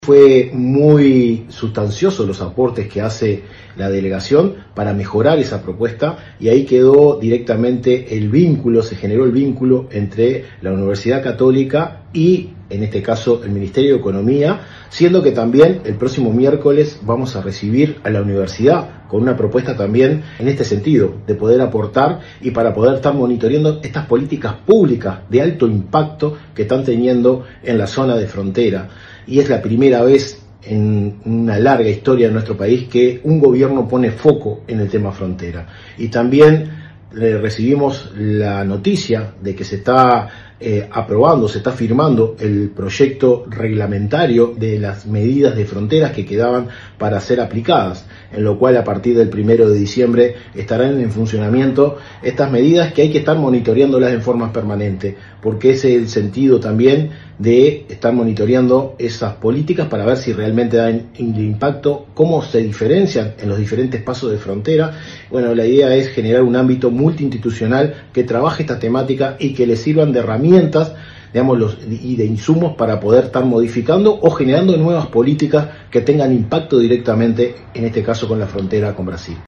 Fue muy sustancioso los aportes que hace la delegación para mejorar esa propuesta y ahí quedó directamente el vínculo, se generó el vínculo entre la Universidad Católica y en este caso el Ministerio de Economía, siendo que también el próximo miércoles vamos a recibir a la universidad con una propuesta también en este sentido, de poder aportar y para poder estar monitoreando estas políticas públicas de alto impacto que están teniendo en la zona de frontera. Y es la primera vez en una larga historia de nuestro país que un gobierno pone foco en el tema frontera. Y también recibimos la noticia de que se está aprobando, se está firmando el proyecto reglamentario de las medidas de fronteras que quedaban para ser aplicadas, en lo cual a partir del 1 de diciembre estarán en funcionamiento estas medidas que hay que estar monitoreándolas en forma permanente, porque ese es el sentido también de estar monitoreando esas políticas para ver si realmente dan impacto, cómo se diferencian en los diferentes pasos de frontera. Bueno, la idea es generar un ámbito multiinstitucional que trabaje esta temática y que le sirvan de herramientas, digamos, y de insumos para poder estar modificando o generando nuevas políticas que tengan impacto directamente, en este caso con la frontera con Brasil.